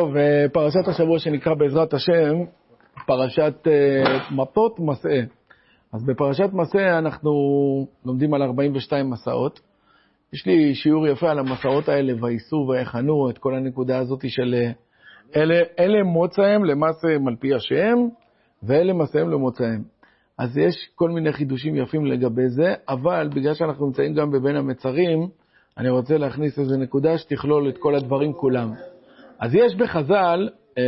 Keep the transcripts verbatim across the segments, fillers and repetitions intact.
טוב, פרשת השבוע שנקרא בעזרת השם, פרשת מפות מסעה. אז בפרשת מסעה אנחנו לומדים על ארבעים ושתיים מסעות. יש לי שיעור יפה על המסעות האלה, וייסעו ויחנו, את כל הנקודה הזאת של אלה, אלה מוצאיהם למעשיהם על פי השם, ואלה מסעיהם למוצאיהם. אז יש כל מיני חידושים יפים לגבי זה, אבל בגלל שאנחנו נמצאים גם בבין המצרים, אני רוצה להכניס איזו נקודה שתכלול את כל הדברים כולם. אז יש בחז"ל,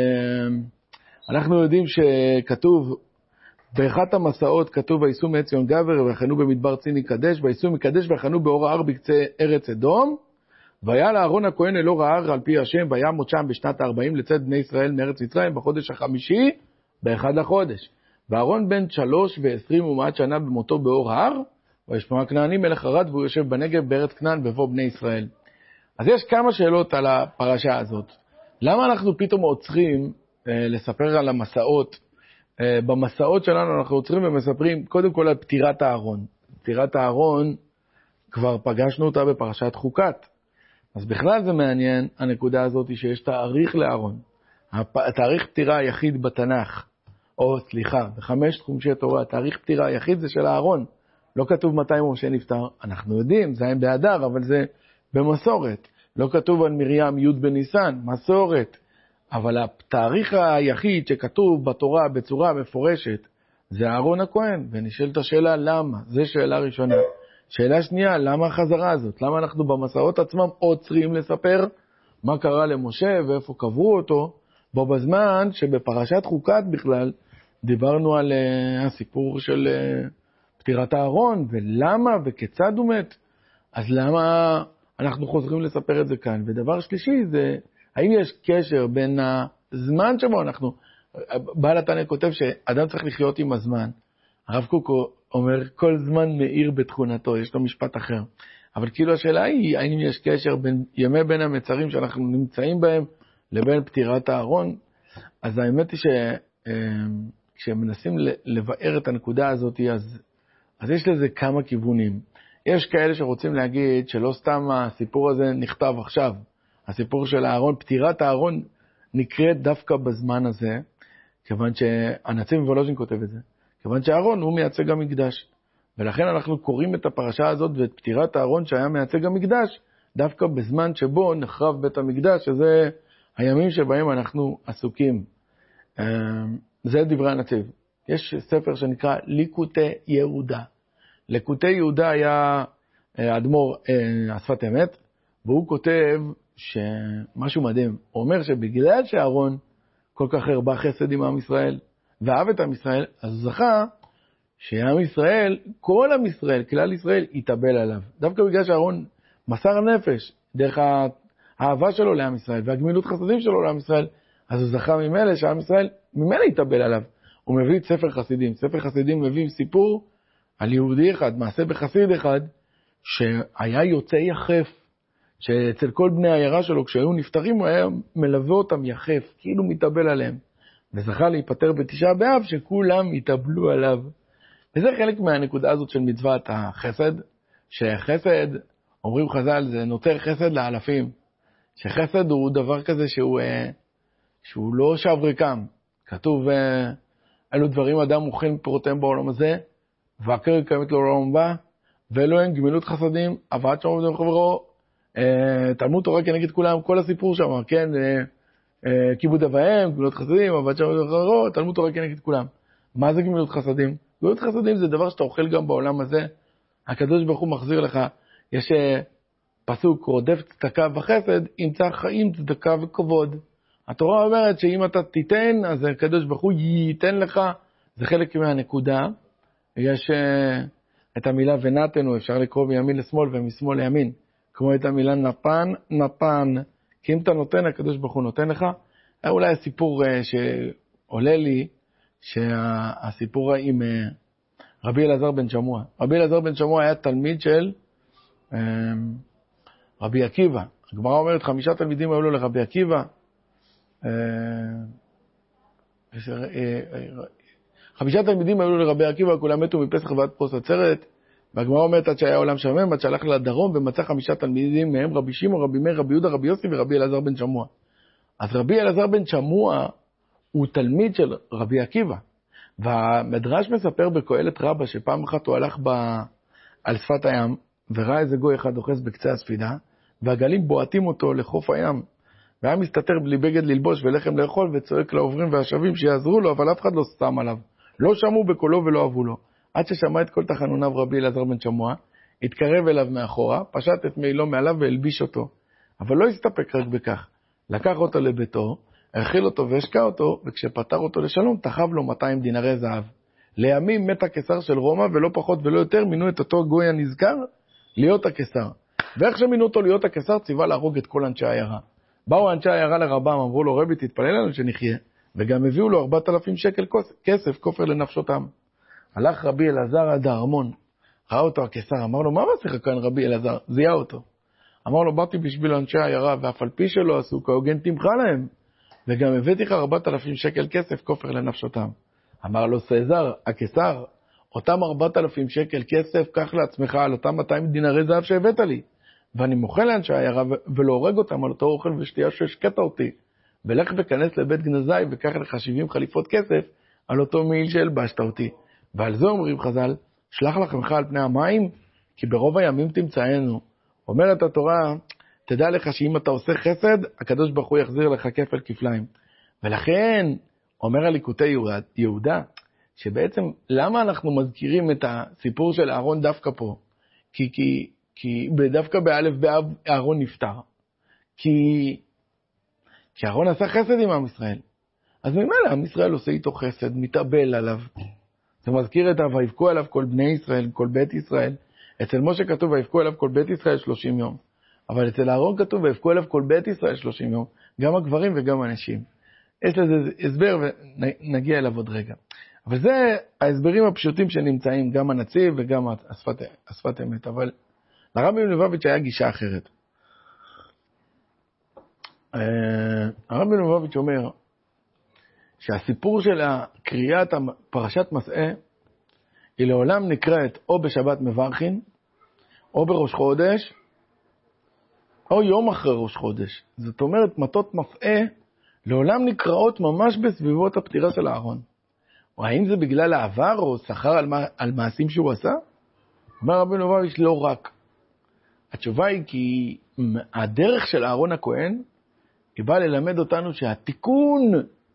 אנחנו יודעים שכתוב, באחת המסעות כתוב, וייסעו מעציון גבר ויחנו במדבר ציני קדש, וייסעו מקדש ויחנו באור ההר בקצה ארץ אדום, והיה לאהרון הכהן אל אור ההר על פי השם, וימות שם בשנת הארבעים לצאת בני ישראל מארץ מצרים בחודש החמישי, באחד לחודש. ואהרון בן שלוש ועשרים ומעט שנה במותו באור ההר, וישמע כנעני מלך ערד, והוא יושב בנגב בארץ כנען בבוא בני ישראל. אז יש כמה שאלות על הפרשה הזאת. למה אנחנו פתאום עוצרים אה, לספר על המסעות? אה, במסעות שלנו אנחנו עוצרים ומספרים קודם כל על פטירת הארון. פטירת הארון, כבר פגשנו אותה בפרשת חוקת. אז בכלל זה מעניין, הנקודה הזאת היא שיש תאריך לארון. התאריך פטירה היחיד בתנ"ך, או סליחה, בחמש חומשי תורה, תאריך פטירה היחיד זה של הארון. לא כתוב מתי משה נפטר, אנחנו יודעים, זה היה באדר, אבל זה במסורת. לא כתוב על מרים י' בניסן, מסורת. אבל התאריך היחיד שכתוב בתורה בצורה מפורשת, זה אהרון הכהן. ונשאלת השאלה למה? זו שאלה ראשונה. שאלה שנייה, למה החזרה הזאת? למה אנחנו במסעות עצמם עוצרים לספר מה קרה למשה ואיפה קברו אותו, בו בזמן שבפרשת חוקת בכלל דיברנו על uh, הסיפור של uh, פטירת הארון, ולמה וכיצד הוא מת. אז למה אנחנו חוזרים לספר את זה כאן? ודבר שלישי זה, האם יש קשר בין הזמן שבו אנחנו, בעל התניא כותב שאדם צריך לחיות עם הזמן. הרב קוק אומר, כל זמן מאיר בתכונתו, יש לו משפט אחר. אבל כאילו השאלה היא, האם יש קשר בין ימי בין המצרים שאנחנו נמצאים בהם, לבין פטירת הארון? אז האמת היא שכשמנסים לבאר את הנקודה הזאת, אז, אז יש לזה כמה כיוונים. יש כאלה שרוצים להגיד שלא סתם הסיפור הזה נכתב עכשיו. הסיפור של הארון, פטירת הארון נקראת דווקא בזמן הזה, כיוון שהנציב וולוז'ין כותב את זה. כיוון שהארון הוא מייצג המקדש. ולכן אנחנו קוראים את הפרשה הזאת ואת פטירת הארון שהיה מייצג המקדש, דווקא בזמן שבו נחרב בית המקדש, שזה הימים שבהם אנחנו עסוקים. זה דברי הנציב. יש ספר שנקרא ליקוטי יהודה. ליקוטי יהודה היה אדמו"ר השפת אמת, והוא כותב שמשהו מדהים. הוא אומר שבגלל שאהרון כל כך הרבה חסד עם עם ישראל, ואהב את עם ישראל, אז הוא זכה שעם ישראל, כל עם ישראל, כלל ישראל, יתאבל עליו. דווקא בגלל שאהרון מסר נפש, דרך האהבה שלו לעם ישראל, והגמילות חסדים שלו לעם ישראל, אז הוא זכה ממילא שעם ישראל ממילא יתאבל עליו. הוא מביא את ספר חסידים. ספר חסידים מביא סיפור על יהודי אחד, מעשה בחסיד אחד, שהיה יוצא יחף, שאצל כל בני העיירה שלו, כשהיו נפטרים, הוא היה מלווה אותם יחף, כאילו מתאבל עליהם. וזכה להיפטר בתשעה באב, שכולם יתאבלו עליו. וזה חלק מהנקודה הזאת של מצוות החסד, שחסד, אומרים חז"ל, זה נותר חסד לאלפים. שחסד הוא דבר כזה שהוא, שהוא לא שב ריקם. כתוב, אלו דברים אדם מוכן פירותיהם בעולם הזה, והקרב קיימת לו לעולם הבא, ואלו הם גמילות חסדים, הבאת שם עובדים חברו, תלמוד תורה כנגד כולם, כל הסיפור שם, כן, כיבוד אב ואם, גמילות חסדים, הבאת שם עובדים חברו, תלמוד תורה כנגד כולם. מה זה גמילות חסדים? גמילות חסדים זה דבר שאתה אוכל גם בעולם הזה. הקדוש ברוך הוא מחזיר לך, יש פסוק, רודף צדקה וחסד, ימצא חיים, צדקה וכבוד. התורה אומרת שאם אתה תיתן, אז הקדוש ברוך הוא ייתן לך, זה חלק מהנקודה. יש את המילה ונתנו, אפשר לקרוא מימין לשמאל ומשמאל לימין, כמו את המילה נפן, נפן, כי אם אתה נותן, הקדוש ברוך הוא נותן לך. היה אולי הסיפור שעולה לי, שהסיפור עם רבי אלעזר בן שמוע. רבי אלעזר בן שמוע היה תלמיד של רבי עקיבא. הגמרא אומרת, חמישה תלמידים היו לו לרבי עקיבא, חמישה תלמידים היו לו לרבי עקיבא, כולם מתו מפסח ועד פרוס עצרת, והגמרא אומרת עד שהיה עולם שמם, עד שהלך לדרום ומצא חמישה תלמידים מהם, רבי שמעון, רבי מאיר, רבי יהודה, רבי יוסי ורבי אלעזר בן שמוע. אז רבי אלעזר בן שמוע הוא תלמיד של רבי עקיבא, והמדרש מספר בקהלת רבה שפעם אחת הוא הלך ב... על שפת הים, וראה איזה גוי אחד אוחז בקצה הספינה, והגלים בועטים אותו לחוף הים, והיה מסתתר בלי בגד ללבוש ולחם לאכול, וצועק לעוברים והשבים שיעזרו לו, אבל אף אחד לא שם עליו. לא שמעו בקולו ולא אהבו לו. עד ששמע את כל תחנוניו רבי אלעזר בן שמוע, התקרב אליו מאחורה, פשט את מעילו מעליו והלביש אותו. אבל לא הסתפק רק בכך. לקח אותו לביתו, הרחיל אותו והשקע אותו, וכשפטר אותו לשלום, תחב לו מאתיים דינרי זהב. לימים מת הקיסר של רומא, ולא פחות ולא יותר מינו את אותו גוי הנזכר להיות הקיסר. ואיך שמינו אותו להיות הקיסר, ציווה להרוג את כל אנשי העיירה. באו אנשי העיירה לרבם, אמרו לו, רבי, תתפלל לנו שנחיה, וגם הביאו לו ארבעת אלפים שקל כסף, כופר לנפשותם. הלך רבי אלעזר עד הארמון, ראה אותו הקיסר, אמר לו, מה עשיך כאן רבי אלעזר? זיהה אותו. אמר לו, באתי בשביל אנשי העיירה, ואף על פי שלא עשו כהוגן תמחה להם, וגם הבאתי לך ארבעת אלפים שקל כסף, כופר לנפשותם. אמר לו סזר, הקיסר, אותם ארבעת אלפים שקל כסף, קח לעצמך על אותם מאתיים דינרי זהב שהבאת לי. ואני מוכל לאנשי העיירה ולא הורג אותם על אותו אוכל ושתייה שהשקעת אותי. ולך וכנס לבית גנזי וקח לך שבעים חליפות כסף על אותו מעיל שהלבשת אותי. ועל זה אומרים חז"ל, שלח לחמך על פני המים, כי ברוב הימים תמצאנו. אומרת התורה, תדע לך שאם אתה עושה חסד, הקדוש ברוך הוא יחזיר לך כפל כפליים. ולכן, אומר הליקוטי יהודה, שבעצם למה אנחנו מזכירים את הסיפור של אהרון דווקא פה? כי, כי, כי דווקא באלף באב אהרון נפטר. כי, כי אהרון עשה חסד עם עם ישראל. אז ממילא עם ישראל עושה איתו חסד, מתאבל עליו. זה מזכיר את ויבכו עליו כל בני ישראל, כל בית ישראל. אצל משה כתוב ויבכו עליו כל בית ישראל שלושים יום. אבל אצל אהרון כתוב ויבכו עליו כל בית ישראל שלושים יום. גם הגברים וגם הנשים. יש לזה הסבר ונגיע אליו עוד רגע. אבל זה ההסברים הפשוטים שנמצאים, גם הנציב וגם השפת, השפת אמת. אבל לרבי מלובביץ' היה גישה אחרת. הרבי מלובביץ' אומר שהסיפור של קריאת פרשת מסעה היא לעולם נקראת או בשבת מברכין, או בראש חודש, או יום אחרי ראש חודש. זאת אומרת, מטות מסעה לעולם נקראות ממש בסביבות הפטירה של אהרון. או האם זה בגלל העבר או שכר על, מה, על מעשים שהוא עשה? אומר רבי מלובביץ' לא רק. התשובה היא כי הדרך של אהרון הכהן היא באה ללמד אותנו שהתיקון,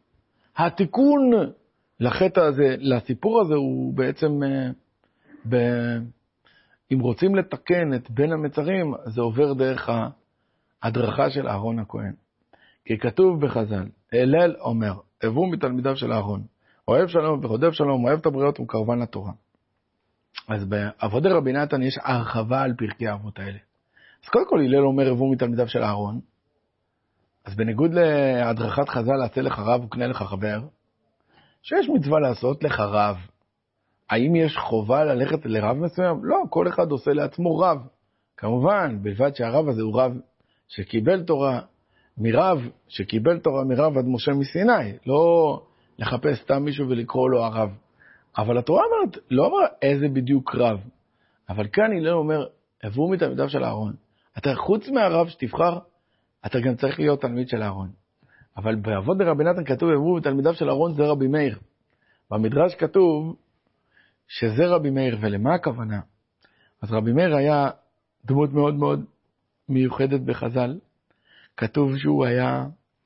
התיקון לחטא הזה, לסיפור הזה הוא בעצם, ב, אם רוצים לתקן את בין המצרים, זה עובר דרך ההדרכה של אהרון הכהן. כי כתוב בחז"ל, הלל אומר, הבו מתלמידיו של אהרון, אוהב שלום ורודף שלום, אוהב את הבריות ומקרבן לתורה. אז בעבודי רבי נתן יש הרחבה על פרקי האבות האלה. אז קודם כל הלל אומר, הבו מתלמידיו של אהרון, אז בניגוד להדרכת חז"ל, עשה לך רב וקנה לך חבר, שיש מצווה לעשות לך רב. האם יש חובה ללכת לרב מסוים? לא, כל אחד עושה לעצמו רב. כמובן, בלבד שהרב הזה הוא רב שקיבל תורה מרב, שקיבל תורה מרב עד משה מסיני, לא לחפש סתם מישהו ולקרוא לו הרב. אבל התורה אומרת, לא אומר איזה בדיוק רב, אבל כאן הלל אומר, הבאו מתלמידיו של אהרון. אתה חוץ מהרב שתבחר, אתה גם צריך להיות תלמיד של אהרון. אבל בעבודי רבי נתן כתוב, הבאו מתלמידיו של אהרון זה רבי מאיר. במדרש כתוב שזה רבי מאיר, ולמה הכוונה? אז רבי מאיר היה דמות מאוד מאוד מיוחדת בחז"ל. כתוב שהוא היה,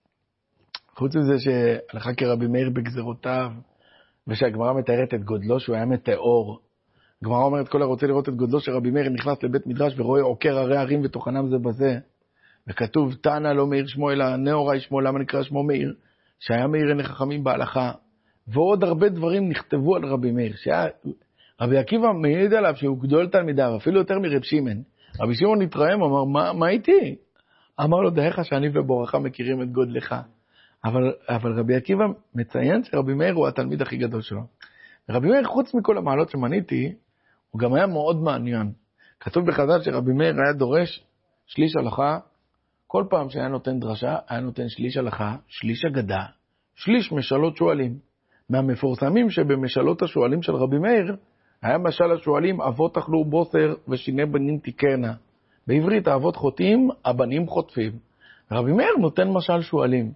חוץ מזה שהלכה כרבי מאיר בגזרותיו, ושהגמרא מתארת את גודלו, שהוא היה מטאור. הגמרא אומרת, כל הרוצה לראות את גודלו של רבי מאיר, נכנס לבית מדרש ורואה עוקר הרי הרים ותוכנם זה בזה. וכתוב, תנא לא מאיר שמו, אלא נאורי שמו, למה נקרא שמו מאיר? שהיה מאיר עיני חכמים בהלכה. ועוד הרבה דברים נכתבו על רבי מאיר. שהיה, רבי עקיבא מעיד עליו שהוא גדול תלמידיו, אפילו יותר מרב שמעון. רבי שמעון התרעם, אמר, מה, מה איתי? אמר לו, דעיך שאני ובורך מכירים את גודלך. אבל, אבל רבי עקיבא מציין שרבי מאיר הוא התלמיד הכי גדול שלו. רבי מאיר, חוץ מכל המעלות שמניתי, הוא גם היה מאוד מעניין. כתוב בחז"ל שרבי מאיר היה דורש שליש הלכה, כל פעם שהיה נותן דרשה, היה נותן שליש הלכה, שליש אגדה, שליש משאלות שואלים. מהמפורסמים שבמשאלות השואלים של רבי מאיר, היה משל השואלים, אבות אכלו בוסר ושיני בנים תיקנה. בעברית, האבות חוטאים, הבנים חוטפים. רבי מאיר נותן משל שואלים.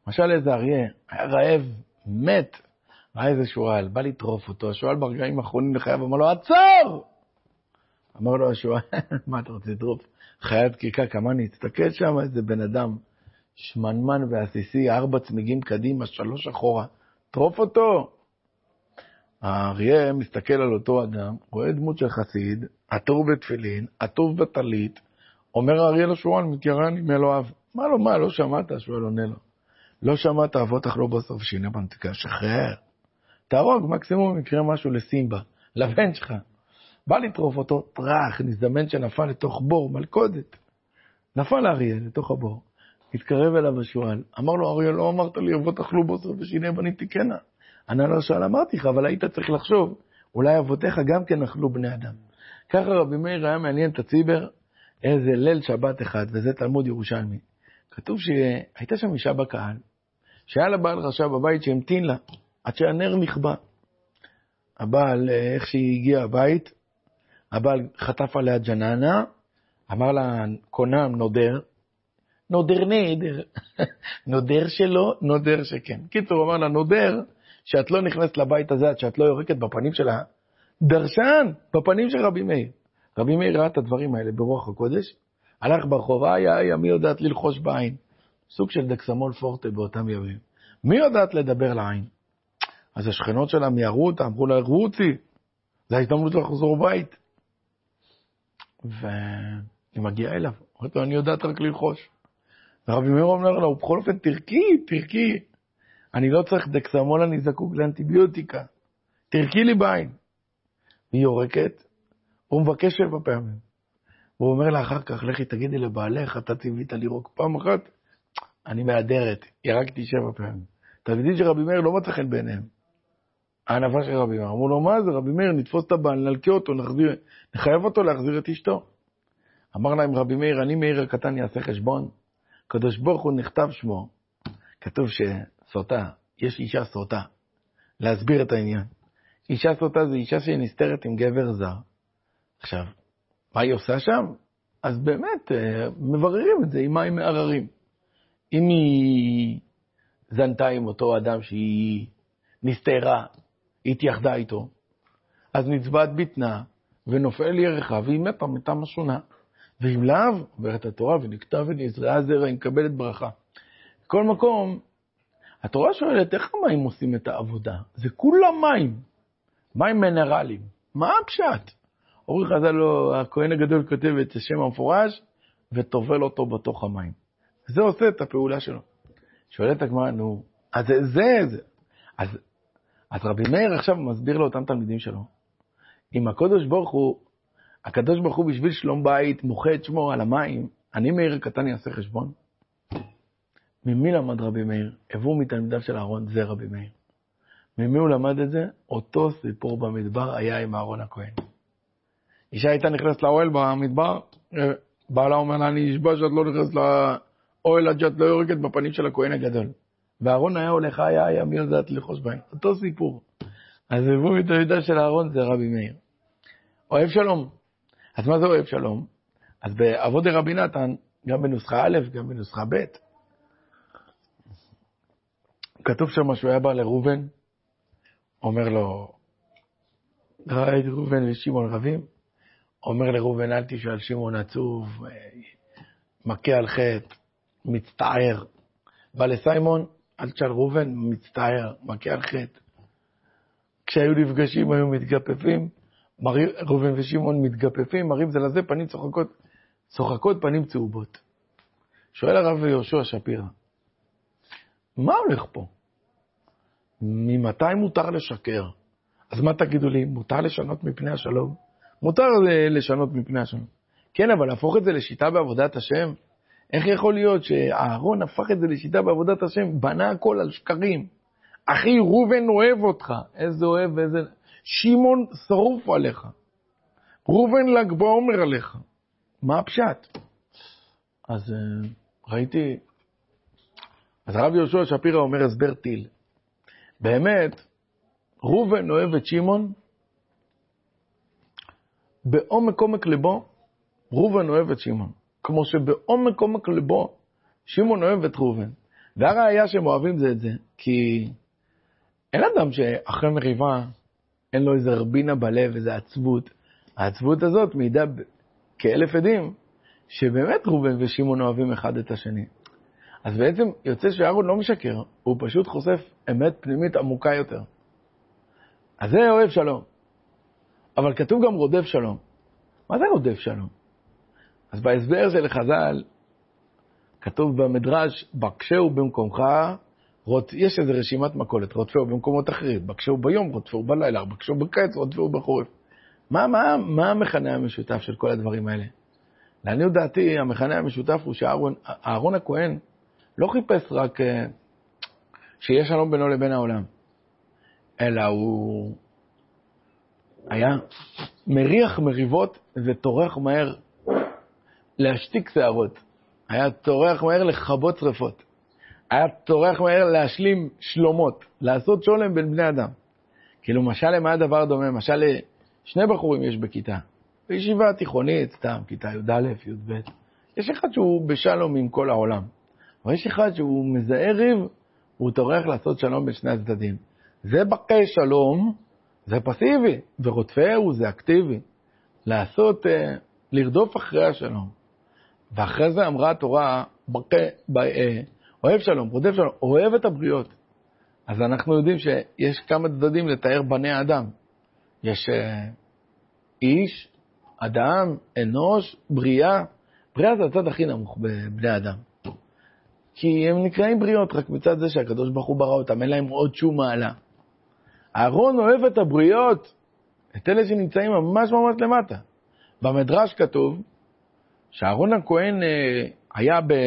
למשל איזה אריה, היה רעב, מת, ראה איזה שועל, בא לטרוף אותו, השועל ברגעים האחרונים לחייו, אמר לו, עצור! אמר לו השועל, מה אתה רוצה לטרוף? חיית קרקע, כמה נסתכל שם, איזה בן אדם, שמנמן ועסיסי, ארבע צמיגים קדימה, שלוש אחורה, טרוף אותו. האריה מסתכל על אותו אדם, רואה דמות של חסיד, עטור בתפילין, עטוב בטלית, אומר האריה לשועל, מתיירני מאלוהיו. מה לו, מה, לא שמעת? השועל עונה לו. לא שמעת, אבות אך לא בסוף שינה בנתיקה, שחרר. תהרוג, מקסימום יקרה משהו לסימבה, לבן שלך. בא לטרוף אותו, טרח, נזדמן שנפל לתוך בור, מלכודת. נפל האריה לתוך הבור. התקרב אליו השועל, אמר לו, אריה, לא אמרת לי, אבות אכלו בוסר ושיני בניתי כנה. ענה לו השועל, אמרתי לך, אבל היית צריך לחשוב, אולי אבותיך גם כן אכלו בני אדם. ככה רבי מאיר היה מעניין את הציבר, איזה ליל שבת אחד, וזה תלמוד ירושלמי. כתוב שהייתה שם אישה בקהל, שהיה לה בעל רשע בבית שהמתין לה, עד שהנר נכבה. הבעל, איך שהיא הגיעה הבית, הבעל חטף עליה ג'ננה, אמר לה, קונם, נודר, נודר נדר, נודר שלו, נודר שכן. קיצור, אמר לה, נודר, שאת לא נכנסת לבית הזה, עד שאת לא יורקת בפנים שלה, דרשן, בפנים של רבי מאיר. רבי מאיר ראה את הדברים האלה ברוח הקודש, הלך ברחוב, איי, איי, מי יודעת ללחוש בעין? סוג של דקסמול פורטה באותם ימים. מי יודעת לדבר לעין? אז השכנות שלה מיהרו אותה, אמרו לה, רוצי, זה ההזדמנות לחזור בית. והיא מגיעה אליו, אומרת לו, אני יודעת רק ללחוש. ורבי מאיר אומר לה, ובכל אופן, תרקי, תרקי. אני לא צריך דקסמול, אני זקוק לאנטיביוטיקה. תרקי לי בעין. היא יורקת, הוא מבקש שבע פעמים. הוא אומר לה אחר כך, לכי תגידי לבעלך, אתה ציווית לירוק פעם אחת, אני מהדרת, ירקתי שבע פעמים. תלמידים של רבי מאיר לא מצא חן בעיניהם. הענווה של רבי מאיר. אמרו לו, מה זה רבי מאיר, נתפוס את הבעל, נלקה אותו, נחזיר, נחייב אותו להחזיר את אשתו. אמר להם רבי מאיר, אני מאיר הקטן יעשה חשבון. קדוש ברוך הוא נכתב שמו. כתוב שסוטה, יש אישה סוטה. להסביר את העניין. אישה סוטה זה אישה שהיא נסתרת עם גבר זר. עכשיו, מה היא עושה שם? אז באמת, מבררים את זה עם מים מערערים. אם היא זנתה עם אותו אדם שהיא נסתרה, היא התייחדה איתו, אז נצבעת בטנה, ונופל ירחה, והיא מתה מתה משונה. ואם לאו, עוברת התורה, ונקטע ונזרעה זרע, היא מקבלת ברכה. בכל מקום, התורה שואלת, איך המים עושים את העבודה? זה כולה מים. מים מינרליים. מה הפשט? אורי חז"ל לו, הכהן הגדול כותב את השם המפורש, וטובל אותו בתוך המים. זה עושה את הפעולה שלו. שואלת הגמרא, נו, אז זה, זה, זה. אז, אז רבי מאיר עכשיו מסביר לאותם תלמידים שלו, אם הקדוש ברוך הוא, הקדוש ברוך הוא בשביל שלום בית, מוחה את שמו על המים, אני מאיר הקטן יעשה חשבון. ממי למד רבי מאיר? הבוא מתלמידיו של אהרון, זה רבי מאיר. ממי הוא למד את זה? אותו סיפור במדבר היה עם אהרון הכהן. אישה הייתה נכנסת לאוהל במדבר, בעלה אומר לה, אני אשבע שאת לא נכנסת לאוהל עד שאת לא יורקת בפנים של הכהן הגדול. ואהרון היה הולך, היה, היה, מי יודעת לחוש בהם. אותו סיפור. אז הבוא מתלמידיו של אהרון, זה רבי מאיר. אוהב שלום. אז מה זה אוהב שלום? אז באבות דרבי נתן, גם בנוסחה א', גם בנוסחה ב', כתוב שם שהוא היה בא לראובן, אומר לו, ראה את ראובן ושמעון רבים, אומר לראובן, אל תשאל שמעון עצוב, מכה על חטא, מצטער. בא לסיימון, אל תשאל ראובן, מצטער, מכה על חטא. כשהיו נפגשים, היו מתגפפים, ראובן ושמעון מתגפפים, מראים זה לזה, פנים צוחקות, צוחקות פנים צהובות. שואל הרב יהושע שפירא, מה הולך פה? ממתי מותר לשקר? אז מה תגידו לי? מותר לשנות מפני השלום? מותר לשנות מפני השלום. כן, אבל להפוך את זה לשיטה בעבודת השם? איך יכול להיות שאהרון הפך את זה לשיטה בעבודת השם? בנה הכל על שקרים. אחי, ראובן אוהב אותך. איזה אוהב ואיזה... שמעון שרוף עליך. ראובן ל"ג בעומר עליך. מה הפשט? אז ראיתי... אז הרב יהושע שפירא אומר הסבר טיל. באמת, ראובן אוהב את שמעון, בעומק עומק לבו, ראובן אוהב את שמעון. כמו שבעומק עומק לבו, שמעון אוהב את ראובן. והראיה שהם אוהבים זה את זה, כי אין אדם שאחרי מריבה אין לו איזה רבינה בלב, איזה עצבות. העצבות הזאת מעידה כאלף עדים, שבאמת ראובן ושמעון אוהבים אחד את השני. אז בעצם יוצא שאהרון לא משקר, הוא פשוט חושף אמת פנימית עמוקה יותר. אז זה אוהב שלום. אבל כתוב גם רודף שלום. מה זה רודף שלום? אז בהסבר של חז"ל, כתוב במדרש, בקשהו במקומך, רות... יש איזו רשימת מכולת, רודפהו במקומות אחרים, בקשהו ביום, רודפהו בלילה, בקשהו בקיץ, רודפהו בחורף. מה, מה, מה המכנה המשותף של כל הדברים האלה? לעניות דעתי, המכנה המשותף הוא שאהרון הכהן לא חיפש רק שיש שלום בינו לבין העולם, אלא הוא היה מריח מריבות וטורח מהר להשתיק שערות. היה טורח מהר לכבות שרפות. היה טורח מהר להשלים שלומות, לעשות שולם בין בני אדם. כאילו משל למה הדבר דומה? משל לשני בחורים יש בכיתה. בישיבה תיכונית, סתם, כיתה י' א', י' ב'. יש אחד שהוא בשלום עם כל העולם. אבל יש אחד שהוא מזהה ריב, הוא טורח לעשות שלום בין שני הצדדים. זה בקש שלום, זה פסיבי, ורודפהו זה אקטיבי. לעשות, אה, לרדוף אחרי השלום. ואחרי זה אמרה התורה, בקש, אה, אוהב שלום, רודף שלום, אוהב את הבריות. אז אנחנו יודעים שיש כמה צדדים לתאר בני האדם. יש אה, איש, אדם, אנוש, בריאה. בריאה זה הצד הכי נמוך בבני אדם. כי הם נקראים בריאות רק מצד זה שהקדוש ברוך הוא ברא אותם, אין להם עוד שום מעלה. אהרון אוהב את הבריות, את אלה שנמצאים ממש ממש למטה. במדרש כתוב שאהרון הכהן אה, היה ב...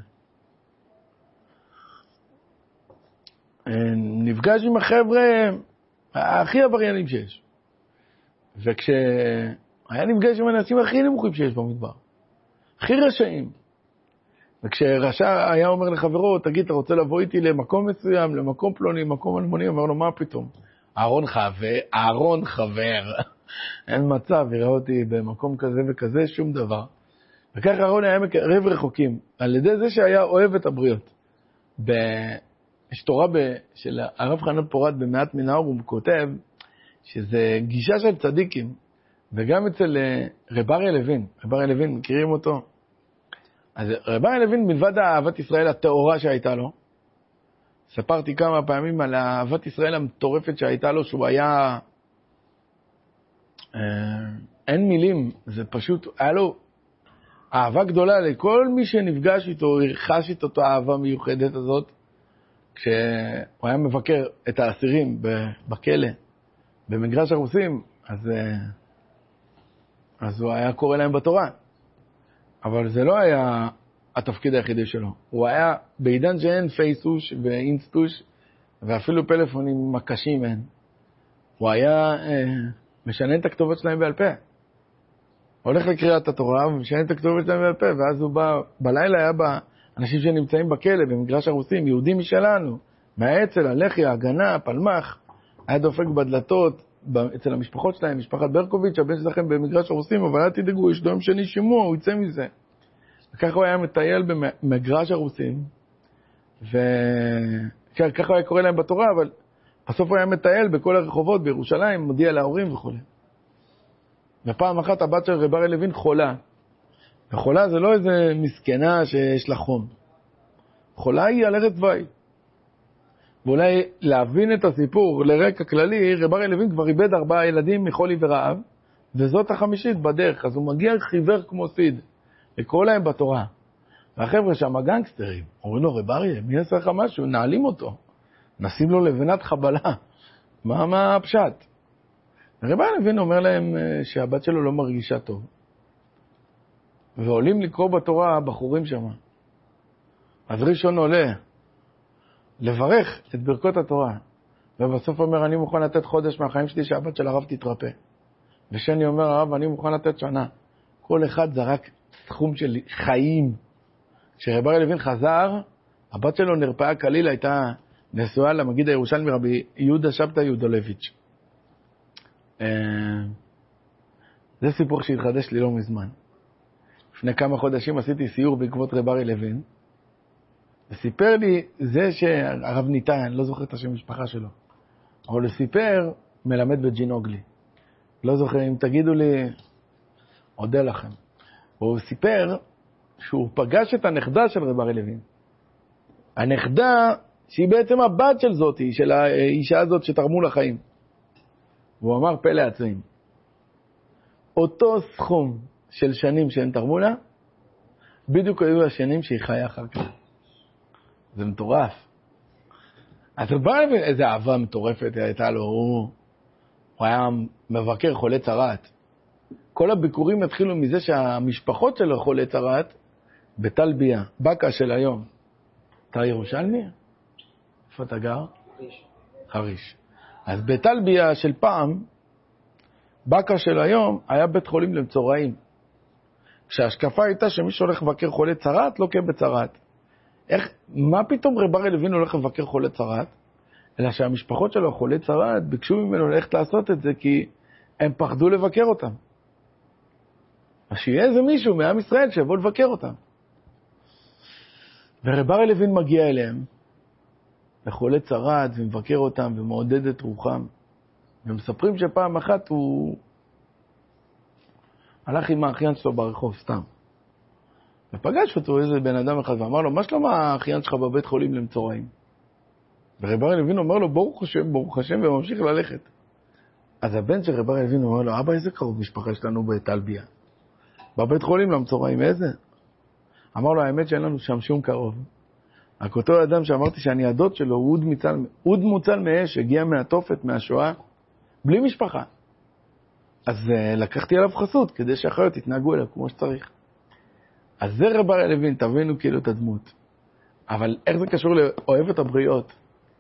אה, נפגש עם החבר'ה הכי עבריינים שיש. וכשהיה נפגש עם האנשים הכי נמוכים שיש במדבר, הכי רשעים. וכשרשע היה אומר לחברו, תגיד, אתה רוצה לבוא איתי למקום מסוים, למקום פלוני, למקום אלמוני, אומר לו, מה פתאום? אהרון חבר, אהרון חבר. אין מצב, יראה אותי במקום כזה וכזה, שום דבר. וכך אהרון היה מקרב רחוקים, על ידי זה שהיה אוהב את הבריות. יש תורה ב... של הרב חנן פורת במעט מן האור, הוא כותב שזה גישה של צדיקים, וגם אצל רב אריה לוין, רב אריה לוין, מכירים אותו? אז רב אריה לוין, מלבד אהבת ישראל התאורה שהייתה לו, ספרתי כמה פעמים על אהבת ישראל המטורפת שהייתה לו, שהוא היה, אה, אין מילים, זה פשוט, היה לו אהבה גדולה לכל מי שנפגש איתו, חש איתו את האהבה המיוחדת הזאת, כשהוא היה מבקר את האסירים בכלא, במגרש הרוסים, אז, אז הוא היה קורא להם בתורה. אבל זה לא היה התפקיד היחידי שלו. הוא היה בעידן שאין פייסוש ואינסטוש, ואפילו פלאפונים מקשים אין. הוא היה אה, משנה את הכתובת שלהם בעל פה. הולך לקריאת התורה ומשנה את הכתובת שלהם בעל פה, ואז הוא בא, בלילה היה בא אנשים שנמצאים בכלא, במגרש הרוסים, יהודים משלנו, מהאצ"ל, הלח"י, ההגנה, הפלמ"ח, היה דופק בדלתות, אצל המשפחות שלהם, משפחת ברקוביץ', הבן שלכם במגרש הרוסים, אבל אל תדאגו, יש דום שני שימוע, הוא יצא מזה. וככה הוא היה מטייל במגרש הרוסים, וככה הוא היה קורא להם בתורה, אבל בסוף הוא היה מטייל בכל הרחובות בירושלים, מודיע להורים וכו'. ופעם אחת הבת של רב אריה לוין חולה. וחולה זה לא איזה מסכנה שיש לה חום. חולה היא על ערש דווי. ואולי להבין את הסיפור לרקע כללי, רב אריה לוין כבר איבד ארבעה ילדים מחולי ורעב, וזאת החמישית בדרך. אז הוא מגיע חיוור כמו סיד, לקרוא להם בתורה. והחבר'ה שם הגנגסטרים, אומרים לו, רב אריה, מי יעשה לך משהו? נעלים אותו. נשים לו לבנת חבלה. מה, מה הפשט? רב אריה לוין אומר להם שהבת שלו לא מרגישה טוב. ועולים לקרוא בתורה בחורים שם. אז ראשון עולה לברך את ברכות התורה. ובסוף אומר, אני מוכן לתת חודש מהחיים שלי שהבת של הרב תתרפא. ושני אומר, הרב, אני מוכן לתת שנה. כל אחד זרק תחום של חיים. כשרב אריה לוין חזר, הבת שלו נרפאה כליל, הייתה נשואה למגיד הירושלמי רבי יהודה שבתאי יודולביץ'. זה סיפור שהתחדש לי לא מזמן. לפני כמה חודשים עשיתי סיור בעקבות רב אריה לוין. וסיפר לי, זה שהרב ניתן, אני לא זוכר את השם המשפחה שלו, אבל הוא סיפר, מלמד בג'ינוגלי. לא זוכר, אם תגידו לי, עודה לכם. הוא סיפר שהוא פגש את הנכדה של רב אריה לוין. הנכדה, שהיא בעצם הבת של זאתי, של האישה הזאת שתרמו לחיים. והוא אמר פלא עצועים. אותו סכום של שנים שהן תרמו לה, בדיוק היו השנים שהיא חיה אחר כך. זה מטורף. אז רב אריה לוין, איזו אהבה מטורפת הייתה לו, הוא, הוא היה מבקר חולי צרעת. כל הביקורים התחילו מזה שהמשפחות שלו חולי צרעת, בטלביה, בקה של היום. אתה ירושלמי? איפה אתה גר? חריש. חריש. אז בטלביה של פעם, בקה של היום, היה בית חולים למצורעים. כשההשקפה הייתה שמי שהולך לבקר חולי צרעת, לא קיים בצרעת. איך, מה פתאום רב אריה לוין הולך לבקר חולי צרעת? אלא שהמשפחות שלו, חולי צרעת, ביקשו ממנו ללכת לעשות את זה, כי הם פחדו לבקר אותם. אז שיהיה איזה מישהו מעם ישראל שיבוא לבקר אותם. ורב אריה לוין מגיע אליהם, לחולי צרעת, ומבקר אותם, ומעודד את רוחם. ומספרים שפעם אחת הוא הלך עם האחיין שלו ברחוב, סתם. ופגש אותו איזה בן אדם אחד, ואמר לו, מה שלום האחיין שלך בבית חולים למצורעים? ורב אריה לוין אומר לו, ברוך השם, ברוך השם, וממשיך ללכת. אז הבן של רב אריה לוין אומר לו, אבא, איזה קרוב משפחה שלנו בטלביה? בבית חולים למצורעים, איזה? אמר לו, האמת שאין לנו שם שום קרוב. רק אותו אדם שאמרתי שאני הדוד שלו, הוא אוד מוצל, אוד מוצל מאש, הגיע מהתופת, מהשואה, בלי משפחה. אז uh, לקחתי עליו חסות, כדי שאחרת יתנהגו אליו כמו שצריך. אז זה רב אריה לוין, תבינו כאילו את הדמות. אבל איך זה קשור לאוהב את הבריות?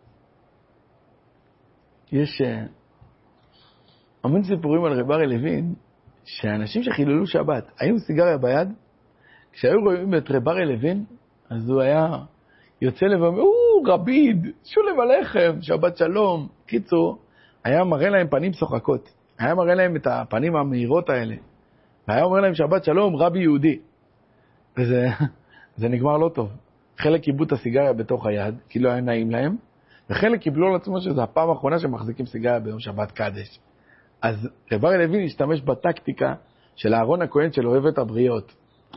יש uh, המון סיפורים על רב אריה לוין, שאנשים שחיללו שבת, היו סיגריה ביד, כשהיו רואים את רב אריה לוין, אז הוא היה יוצא לבמה, או, רביד, שולם עליכם, שבת שלום. קיצור, היה מראה להם פנים שוחקות. היה מראה להם את הפנים המהירות האלה. והיה אומר להם, שבת שלום, רבי יהודי. וזה זה נגמר לא טוב. חלק קיבלו את הסיגריה בתוך היד, כי לא היה נעים להם, וחלק קיבלו על עצמו שזו הפעם האחרונה שמחזיקים סיגריה ביום שבת קדש. אז רב אריה לוין השתמש בטקטיקה של אהרון הכהן של אוהב את הבריות.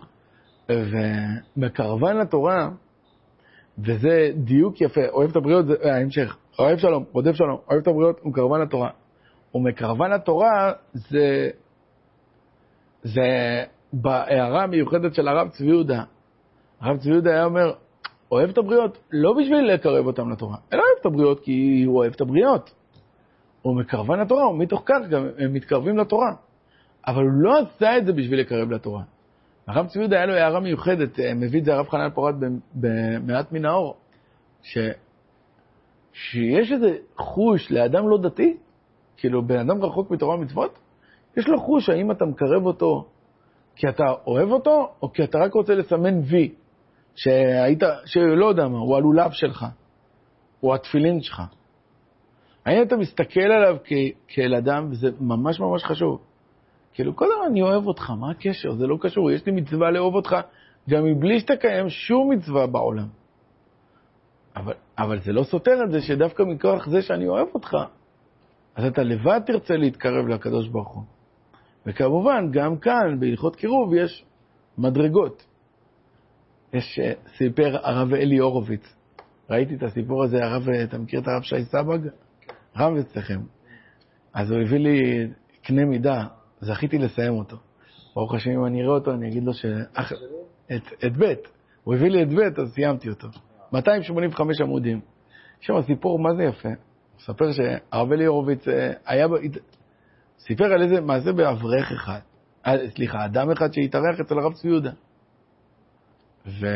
ומקרבן לתורה, וזה דיוק יפה, אוהב את הבריות, זה ההמשך, אוהב שלום, רודף שלום, אוהב את הבריות, הוא מקרבן לתורה. ומקרבן לתורה זה, זה בהערה המיוחדת של הרב צבי יהודה. הרב צבי יהודה היה אומר, אוהב את הבריות, לא בשביל לקרב אותם לתורה, אלא אוהב את הבריות כי הוא אוהב את הבריות. הוא מקרבן לתורה, ומתוך כך גם הם מתקרבים לתורה. אבל הוא לא עשה את זה בשביל לקרב לתורה. הרב צבי יהודה היה לו הערה מיוחדת, מביא את זה הרב חנן פורת במעט מן האור, ש... שיש איזה חוש לאדם לא דתי, כאילו בן אדם רחוק מתורה ומצוות, יש לו חוש האם אתה מקרב אותו כי אתה אוהב אותו, או כי אתה רק רוצה לסמן וי, שהיית, שלא יודע מה, הוא הלולב שלך, הוא התפילין שלך. האם אתה מסתכל עליו כ... כאל אדם, וזה ממש ממש חשוב. כאילו, קודם אני אוהב אותך, מה הקשר? זה לא קשור, יש לי מצווה לאהוב אותך, גם מבלי שתקיים שום מצווה בעולם. אבל, אבל זה לא סותר את זה שדווקא מכוח זה שאני אוהב אותך, אז אתה לבד תרצה להתקרב לקדוש ברוך הוא. וכמובן, גם כאן, בהלכות קירוב, יש מדרגות. יש סיפר הרב אלי הורוביץ. ראיתי את הסיפור הזה, הרב, אתה מכיר את הרב שי סבג? רב אצלכם. אז הוא הביא לי קנה מידה, זכיתי לסיים אותו. ברוך השם, אם אני אראה אותו, אני אגיד לו ש... את, את בית. הוא הביא לי את בית, אז סיימתי אותו. מאתיים שמונים וחמישה עמודים. שם הסיפור, מה זה יפה? הוא מספר שהרב אלי הורוביץ היה... סיפר על איזה מעשה באברך אחד. סליחה, אדם אחד שהתארח אצל הרב צבי יהודה. ו...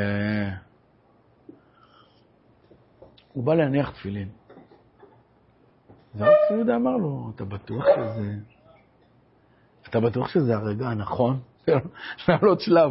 הוא בא להניח תפילין. אז הרב צבי יהודה אמר לו, אתה בטוח שזה... אתה בטוח שזה הרגע הנכון? לעלות שלב.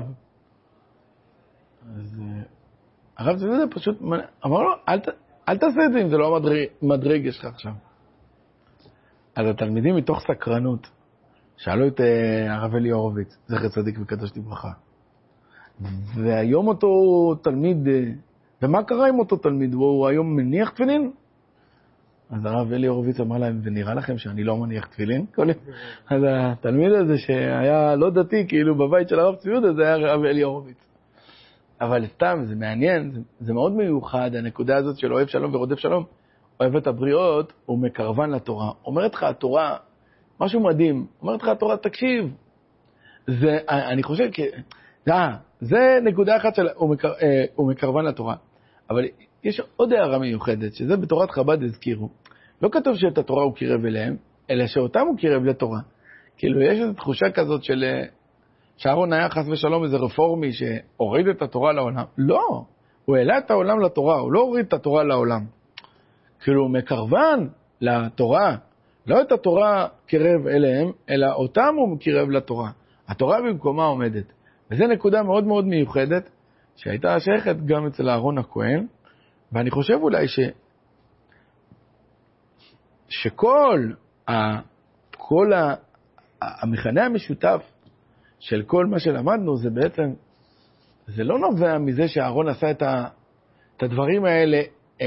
אז הרב צבי יהודה פשוט אמר לו, אל, ת, אל תעשה את זה אם זה לא המדרג, מדרג יש לך עכשיו. אז התלמידים מתוך סקרנות שאלו את הרב אלי הורוביץ, זכר צדיק וקדוש לברכה. והיום אותו תלמיד ומה קרה עם אותו תלמיד? הוא היום מניח תפילין? אז הרב אלי הורוביץ אמר להם, ונראה לכם שאני לא מניח תפילין? אז התלמיד הזה שהיה לא דתי, כאילו בבית של הרב צבי יהודה, זה היה הרב אלי הורוביץ. אבל סתם, זה מעניין, זה, זה מאוד מיוחד, הנקודה הזאת של אוהב שלום ורודף שלום. אוהב את הבריות, הוא מקרבן לתורה. אומרת לך התורה, משהו מדהים, אומרת לך התורה, תקשיב. זה, אני חושב, זה, זה נקודה אחת של, הוא, מקר, הוא מקרבן לתורה. אבל יש עוד הערה מיוחדת, שזה בתורת חב"ד הזכירו. לא כתוב שאת התורה הוא קירב אליהם, אלא שאותם הוא קירב לתורה. כאילו, יש איזו תחושה כזאת של שאהרון היה חס ושלום איזה רפורמי שהוריד את התורה לעולם. לא, הוא העלה את העולם לתורה, הוא לא הוריד את התורה לעולם. כאילו, הוא מקרבן לתורה, לא את התורה קירב אליהם, אלא אותם הוא קירב לתורה. התורה במקומה עומדת. וזו נקודה מאוד מאוד מיוחדת, שהייתה שייכת גם אצל אהרון הכהן, ואני חושב אולי ש... שכל ה... כל ה... המכנה המשותף של כל מה שלמדנו, זה בעצם, זה לא נובע מזה שאהרון עשה את, ה... את הדברים האלה,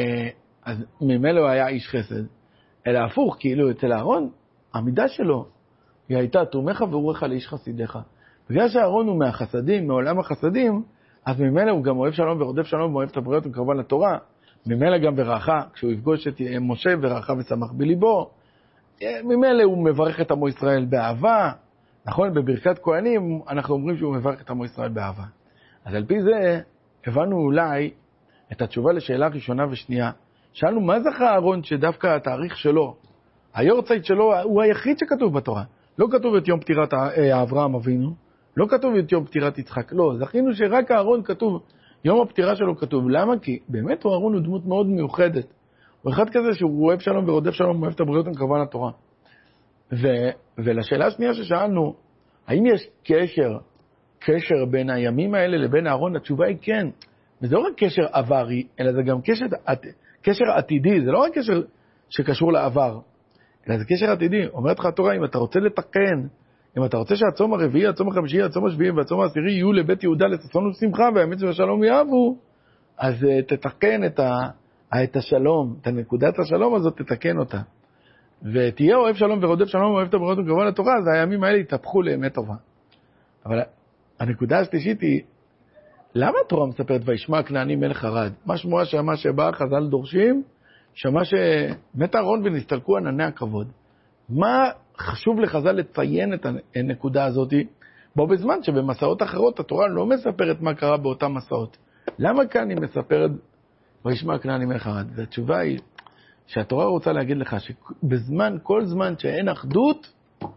אז ממילא הוא היה איש חסד, אלא הפוך, כאילו אצל אהרון, המידה שלו, היא הייתה תומך ואורך לאיש חסידיך. בגלל שאהרון הוא מהחסדים, מעולם החסדים, אז ממילא הוא גם אוהב שלום ורודף שלום, ואוהב את הבריות וקרבן לתורה. ממילא גם ברכה, כשהוא יפגוש את משה ורכה ושמח בליבו, ממילא הוא מברך את עמו ישראל באהבה. נכון, בברכת כהנים אנחנו אומרים שהוא מברך את עמו ישראל באהבה. אז על פי זה הבנו אולי את התשובה לשאלה ראשונה ושנייה. שאלנו מה זכה אהרון שדווקא התאריך שלו, היורצייט שלו, הוא היחיד שכתוב בתורה. לא כתוב את יום פטירת אברהם אבינו, לא כתוב את יום פטירת יצחק, לא, זכינו שרק אהרון כתוב, יום הפטירה שלו כתוב. למה? כי באמת אהרון הוא דמות מאוד מיוחדת. הוא אחד כזה שהוא אוהב שלום ורודף שלום, אוהב את הבריות וקרבן לתורה. ו, ולשאלה השנייה ששאלנו, האם יש קשר, קשר בין הימים האלה לבין אהרון? התשובה היא כן. וזה לא רק קשר עברי, אלא זה גם קשר, קשר עתידי, זה לא רק קשר שקשור לעבר, אלא זה קשר עתידי. אומרת לך התורה, אם אתה רוצה לתקן, אם אתה רוצה שהצום הרביעי, הצום החמישי, הצום השביעי והצום העשירי יהיו לבית יהודה לששון ושמחה, והאמת והשלום יאהבו, אז תתקן את, ה, את השלום, את נקודת השלום הזאת, תתקן אותה. ותהיה אוהב שלום ורודף שלום, אוהב את הבריות וקרבן לתורה, אז הימים האלה יתהפכו לאמת טובה. אבל הנקודה השלישית היא, למה התורה מספרת וישמע הכנעני מלך ערד? מה שמוע שמה שבא חז"ל דורשים, שמה שמת אהרון ונסתלקו ענני הכבוד. מה חשוב לחז"ל לציין את הנקודה הזאת, בו בזמן שבמסעות אחרות התורה לא מספרת מה קרה באותם מסעות. למה כאן היא מספרת וישמע הכנעני מלך ערד? והתשובה היא שהתורה רוצה להגיד לך שבזמן, כל זמן שאין אחדות,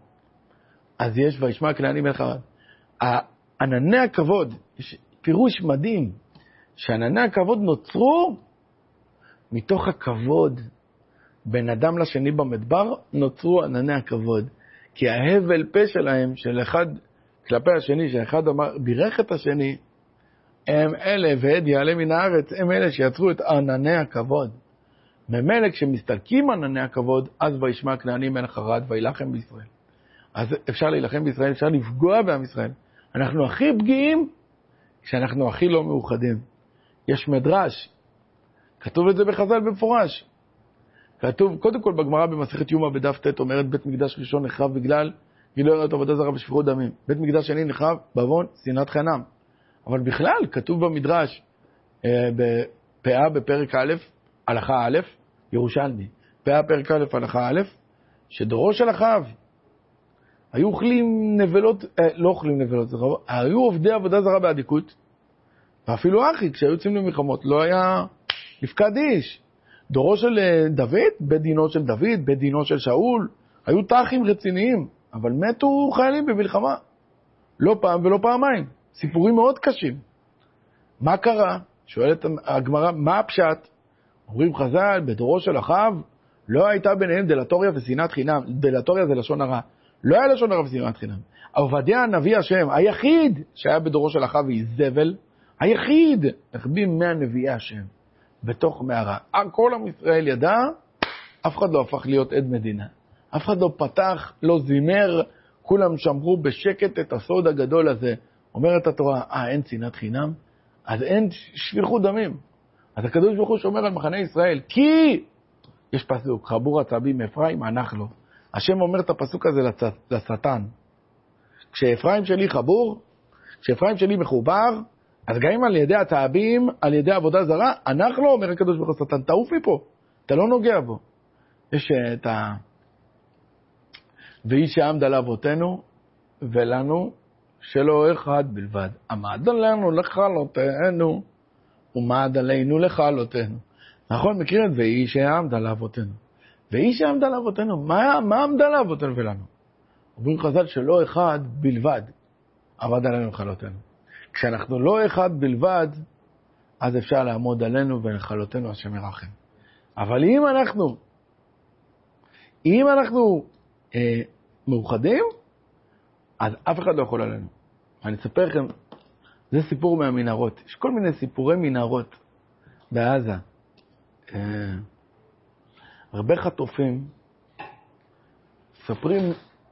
אז יש וישמע הכנעני מלך ערד. ענני הכבוד, יש פירוש מדהים, שענני הכבוד נוצרו מתוך הכבוד. בין אדם לשני במדבר נוצרו ענני הכבוד. כי ההבל פה שלהם, של אחד כלפי השני, שאחד אמר, בירך את השני, הם אלה, ועד יעלה מן הארץ, הם אלה שיצרו את ענני הכבוד. ממילא כשמסתלקים ענני הכבוד, אז וישמע הכנעני מלך ערד וילחם בישראל. אז אפשר להילחם בישראל, אפשר לפגוע בעם ישראל. אנחנו הכי פגיעים כשאנחנו הכי לא מאוחדים. יש מדרש, כתוב את זה בחז"ל במפורש. כתוב, קודם כל בגמרא במסכת יומא בדף ט' אומרת, בית מקדש ראשון נחרב בגלל גילוי עריות עבודה זרה ושפיכות דמים. בית מקדש שני נחרב בעוון שנאת חינם. אבל בכלל כתוב במדרש, אה, בפאה בפרק א', הלכה א', ירושלמי, פאה פרק א', הלכה א', שדורו של אחאב, היו אוכלים נבלות, אה, לא אוכלים נבלות, היו עובדי עבודה זרה באדיקות, ואפילו אחי, כשהיו יוצאים למלחמות, לא היה נפקד איש. דורו של דוד, בית דינו של דוד, בית דינו של שאול, היו תחים רציניים, אבל מתו חיילים במלחמה. לא פעם ולא פעמיים. סיפורים מאוד קשים. מה קרה? שואלת הגמרא, מה הפשט? אומרים חז"ל, בדורו של אחאב, לא הייתה ביניהם דלתוריה ושנאת חינם. דלתוריה זה לשון הרע. לא היה לשון הרע ושנאת חינם. עובדיה הנביא השם, היחיד שהיה בדורו של אחאב איזבל, היחיד, החביא מאה נביאי השם. בתוך מערה. כל עם ישראל ידע, אף אחד לא הפך להיות עד מדינה. אף אחד לא פתח, לא זימר, כולם שמרו בשקט את הסוד הגדול הזה. אומרת התורה, אה, אין שנאת חינם? אז אין שפיכות דמים. אז הקדוש ברוך הוא שומר על מחנה ישראל, כי יש פסוק, חבור עצבים אפרים, ענך לו. השם אומר את הפסוק הזה לצ... לשטן. כשאפרים שלי חבור, כשאפרים שלי מחובר, אז גם אם על ידי הצעבים, על ידי עבודה זרה, ענך לו, אומר הקדוש ברוך הוא, שטן, תעוף מפה, אתה לא נוגע בו. יש את ה... ואיש העמד על אבותינו ולנו שלא אחד בלבד. עמד עלינו לכלותנו, ומעד עלינו לכלותנו. נכון, מכיר את ואיש העמד על אבותינו. ואיש העמד על אבותינו, מה, מה עמד על אבותינו ולנו? אומרים חז"ל שלא אחד בלבד עמד עלינו לכלותנו. כשאנחנו לא אחד בלבד, אז אפשר לעמוד עלינו ולכלותנו השם ירחם. אבל אם אנחנו, אם אנחנו אה, מאוחדים, אז אף אחד לא יכול עלינו. אני אספר לכם, זה סיפור מהמנהרות. יש כל מיני סיפורי מנהרות בעזה. אה, הרבה חטופים ספרים,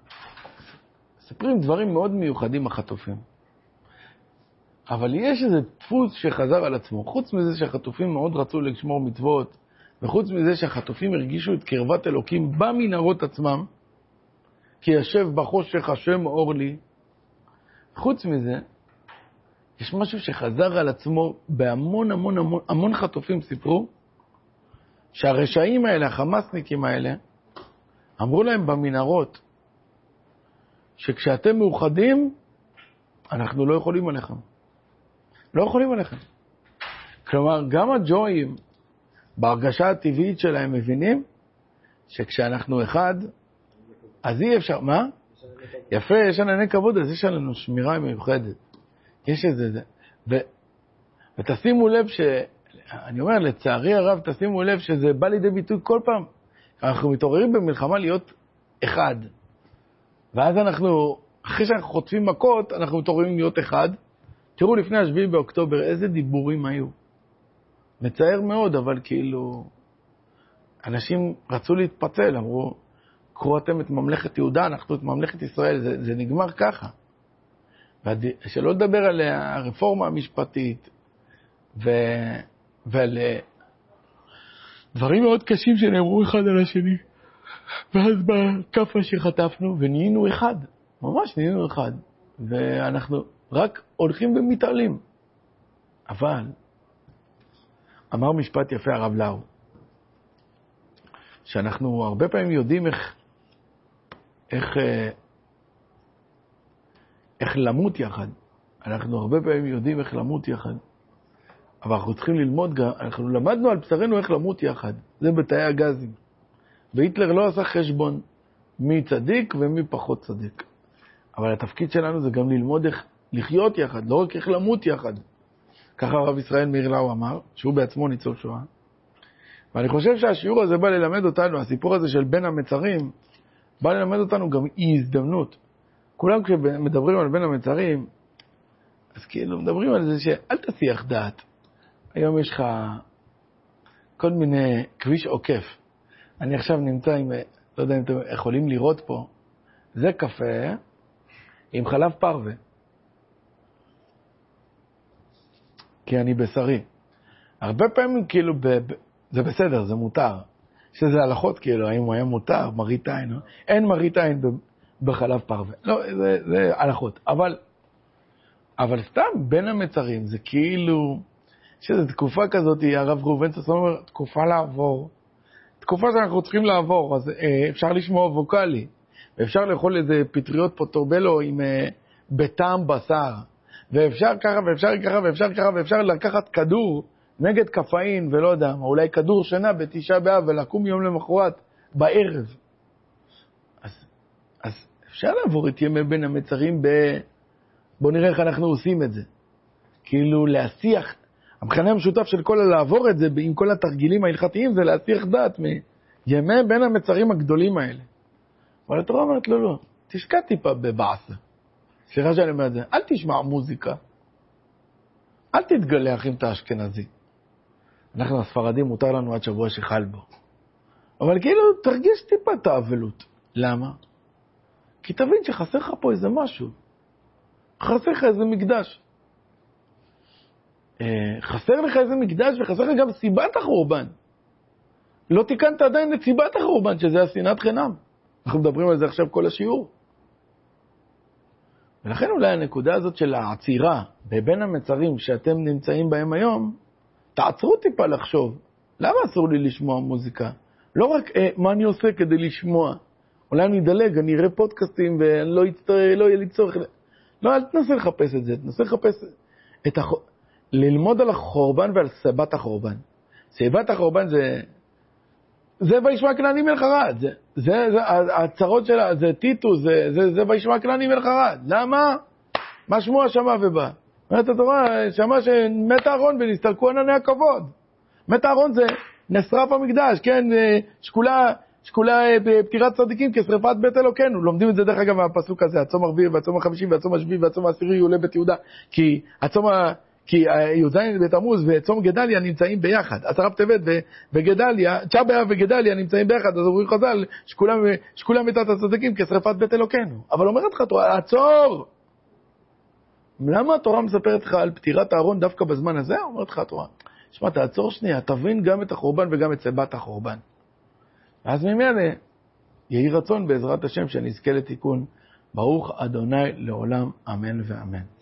ספרים דברים מאוד מיוחדים החטופים. אבל יש איזה דפוס שחזר על עצמו. חוץ מזה שהחטופים מאוד רצו לשמור מצוות, וחוץ מזה שהחטופים הרגישו את קרבת אלוקים במנהרות עצמם, כי ישב בחושך השם אור לי. חוץ מזה, יש משהו שחזר על עצמו בהמון המון המון, המון חטופים סיפרו, שהרשעים האלה, החמאסניקים האלה, אמרו להם במנהרות, שכשאתם מאוחדים, אנחנו לא יכולים עליכם. לא יכולים עליכם. כלומר, גם הג'ויים, בהרגשה הטבעית שלהם, מבינים שכשאנחנו אחד, אז אי אפשר, מה? יפה, יש ענני כבוד, אז יש עלינו שמירה מיוחדת. יש איזה, ו, ותשימו לב ש, אני אומר, לצערי הרב, תשימו לב שזה בא לידי ביטוי כל פעם. אנחנו מתעוררים במלחמה להיות אחד. ואז אנחנו, אחרי שאנחנו חוטפים מכות, אנחנו מתעוררים להיות אחד. תראו לפני השביעי באוקטובר, איזה דיבורים היו. מצער מאוד, אבל כאילו, אנשים רצו להתפצל, אמרו, קחו אתם את ממלכת יהודה, אנחנו את ממלכת ישראל, זה, זה נגמר ככה. שלא לדבר על הרפורמה המשפטית, ו... ועל דברים מאוד קשים שנאמרו אחד על השני. ואז בכפה שחטפנו ונהיינו אחד, ממש נהיינו אחד. ואנחנו רק הולכים ומתעלים. אבל, אמר משפט יפה הרב לאו, שאנחנו הרבה פעמים יודעים איך, איך, איך למות יחד. אנחנו הרבה פעמים יודעים איך למות יחד. אבל אנחנו צריכים ללמוד גם, אנחנו למדנו על בשרנו איך למות יחד. זה בתאי הגזים. והיטלר לא עשה חשבון מי צדיק ומי פחות צדיק. אבל התפקיד שלנו זה גם ללמוד איך לחיות יחד, לא רק איך למות יחד. ככה הרב ישראל מאיר לאו אמר, שהוא בעצמו ניצול שואה. ואני חושב שהשיעור הזה בא ללמד אותנו, הסיפור הזה של בין המצרים, בא ללמד אותנו גם אי הזדמנות. כולם כשמדברים על בין המצרים, אז כאילו מדברים על זה שאל תסיח דעת. היום יש לך כל מיני כביש עוקף. אני עכשיו נמצא עם, לא יודע אם אתם יכולים לראות פה, זה קפה עם חלב פרווה. כי אני בשרי. הרבה פעמים כאילו, ב, ב, זה בסדר, זה מותר. שזה הלכות כאילו, האם הוא היה מותר, מראית עין, לא? אין מראית עין בחלב פרווה. לא, זה, זה הלכות. אבל, אבל סתם בין המצרים, זה כאילו, שזו תקופה כזאת, הרב ראובן ססון אומר, תקופה לעבור. תקופה שאנחנו צריכים לעבור, אז אה, אפשר לשמוע ווקלי, ואפשר לאכול איזה פטריות פוטובלו עם אה, בטעם בשר, ואפשר ככה ואפשר ככה ואפשר ככה, ואפשר לקחת כדור נגד קפאין, ולא יודע, אולי כדור שינה בתשעה באב, ולקום יום למחרת בערב. אז, אז אפשר לעבור את ימי בין המצרים ב... בוא נראה איך אנחנו עושים את זה. כאילו להסיח, המכנה המשותף של כל לעבור את זה, עם כל התרגילים ההלכתיים, זה להסיח דעת מימי בין המצרים הגדולים האלה. אבל התורה אומרת, לא, לא, תשקע טיפה בבעשה. סליחה שאני אומר את זה, אל תשמע מוזיקה. אל תתגלח עם את האשכנזי. אנחנו הספרדים, מותר לנו עד שבוע שחל בו. אבל כאילו, תרגיש טיפה את האבלות. למה? כי תבין שחסר לך פה איזה משהו. חסר לך איזה מקדש. חסר לך איזה מקדש וחסר לך גם סיבת החורבן. לא תיקנת עדיין את סיבת החורבן, שזה השנאת חינם. אנחנו מדברים על זה עכשיו כל השיעור. ולכן אולי הנקודה הזאת של העצירה בבין המצרים שאתם נמצאים בהם היום, תעצרו טיפה לחשוב, למה אסור לי לשמוע מוזיקה? לא רק אה, מה אני עושה כדי לשמוע. אולי אני אדלג, אני אראה פודקאסטים ולא יצטר, לא יהיה לי צורך. לא, אל תנסה לחפש את זה, תנסה לחפש את הח... ללמוד על החורבן ועל סיבת החורבן. סיבת החורבן זה... זה וישמע כנעני מלך ערד, זה, זה, זה, הצרות שלה, זה טיטוס, זה, זה, זה וישמע כנעני מלך ערד. למה? מה שמוע שמע ובא? אומרת התורה, שמע שמת אהרון ונסתלקו ענני הכבוד. מת אהרון זה נשרף המקדש, כן, שקולה, שקולה בפטירת צדיקים כשרפת בית אלוקינו. לומדים את זה דרך אגב מהפסוק הזה, הצום הרביעי והצום החמישי והצום השביעי והצום העשירי יעלה בית יהודה, כי הצום ה... כי י"ז בתמוז וצום גדליה נמצאים ביחד, עשרה בטבת וגדליה, תשעה באב וגדליה נמצאים ביחד, אז אומרים חז"ל שכולם, שכולם מתת הצדיקים כשרפת בית אלוקינו. אבל אומרת לך התורה, עצור! למה התורה מספרת לך על פטירת אהרון דווקא בזמן הזה? אומרת לך התורה, שמע, תעצור שנייה, תבין גם את החורבן וגם את סיבת החורבן. אז ממילא, יהי רצון בעזרת השם שנזכה לתיקון. ברוך אדוני לעולם, אמן ואמן.